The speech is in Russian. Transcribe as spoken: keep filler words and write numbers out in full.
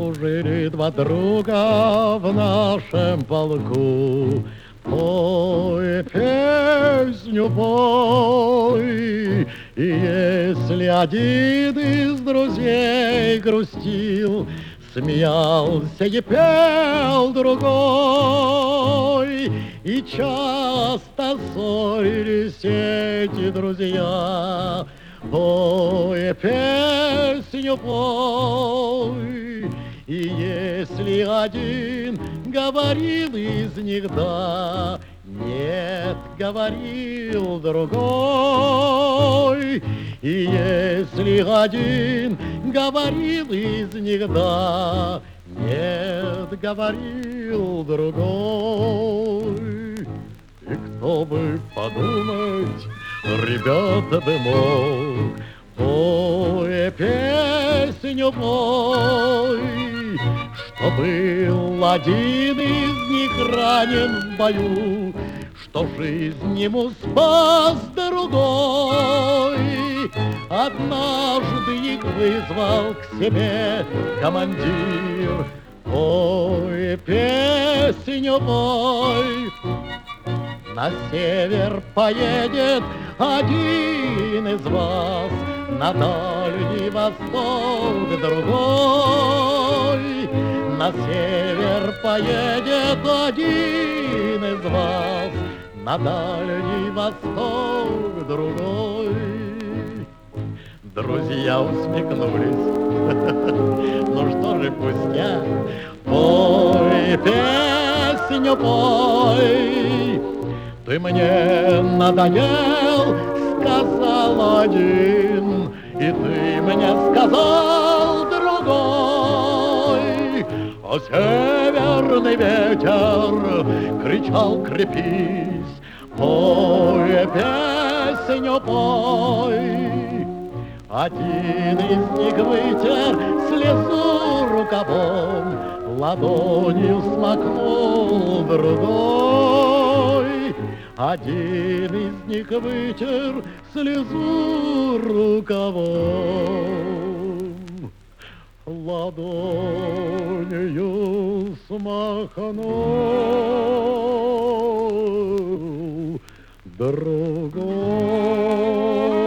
служили два друга в нашем полку. Пой песню, пой, и если один из друзей грустил, смеялся и пел другой, и часто ссорились эти друзья. Пой песню, пой, и если один говорил из них «да», нет, говорил другой. И если один говорил из них «да», нет, говорил другой. И кто бы подумать, ребята, бы мог, пой песню, пой, что был один из них ранен в бою, что жизнь ему спас другой. Однажды их вызвал к себе командир. Пой песню, пой. На север поедет один из вас, на дальний восток другой. На север поедет один из вас, на дальний восток другой. Друзья усмехнулись. Ну что же, пустяк, пой песню, пой. Ты мне надоел, сказал один, и ты мне сказал другой. А северный ветер кричал: крепись, пой песню, пой. Один из них вытер слезу рукавом, ладонью смакнул другой. Один из них вытер слезу рукавом, ладонью смахнул другой.